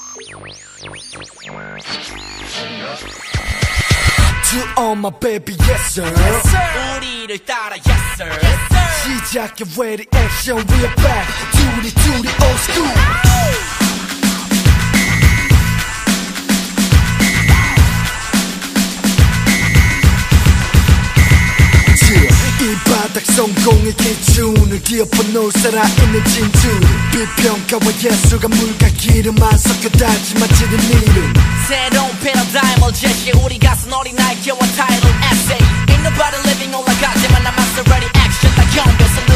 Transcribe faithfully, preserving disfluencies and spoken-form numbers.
To all my baby, yes sir, yes, sir. 우리를 따라 yes sir, yes, sir. 시작해 ready action, we are back. 두리 두리 old school. 이 바닥 성공의 기준을 기어퍼놓을 살아있는 진주 비평가와 예술과 물과 기름만 섞여 닮지마치는 이름 새로운 패러다임을 제시해 우리가 쓴 어린아이 개와 타이틀 에세이 Ain't nobody living 올라가지만 I'm master ready action 다 경계선